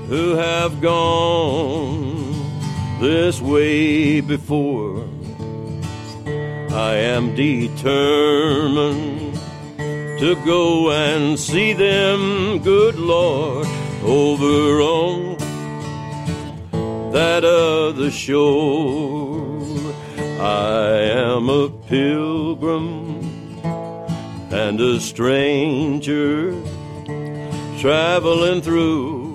who have gone this way before. I am determined to go and see them, good Lord, over on that other shore. I am a pilgrim and a stranger traveling through